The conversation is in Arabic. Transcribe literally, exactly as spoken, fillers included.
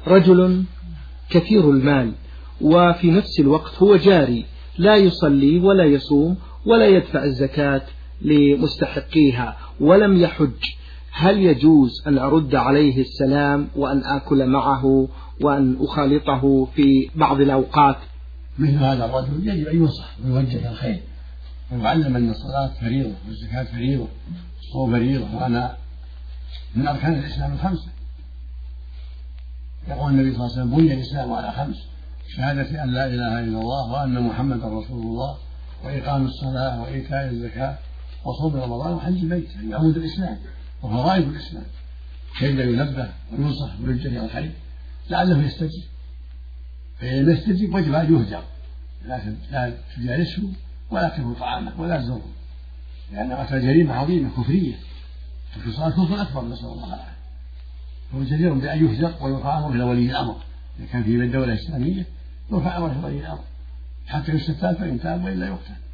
رجل كثير المال وفي نفس الوقت هو جاري، لا يصلي ولا يصوم ولا يدفع الزكاة لمستحقيها ولم يحج، هل يجوز أن أرد عليه السلام وأن آكل معه وأن أخالطه في بعض الأوقات؟ مثل هذا الرجل يجب أن ينصح ويوجه الخير ويعلم أن الصلاة فريضة والزكاة فريضة والصوم فريضة وأنا من أركان الإسلام الخمسة. يقول النبي صلى الله عليه وسلم: بني الإسلام على خمس: شهادة أن لا إله إلا الله وأن محمدا رسول الله وإقام الصلاة وإيتاء الزكاة وصوم رمضان وحج البيت، يعني عمود الإسلام وفرائض الإسلام. كيف ينبه وينصح ويوجه الخير لعله يستجيب، فإن لم يستجيب وجب أن يهجر، لا تجالسه ولا تأكل طعامه ولا تزوره، لأن قتل جريمة عظيمة كفرية، ترك الصلاة كفر أكبر، نسأل الله العافية. هو جدير بأن يهجر ويرفع أمره إلى ولي الأمر، إذا كان في الدولة الإسلامية يرفع أمره إلى ولي الأمر حتى يستتاب، فإن تاب وإلا يقتل.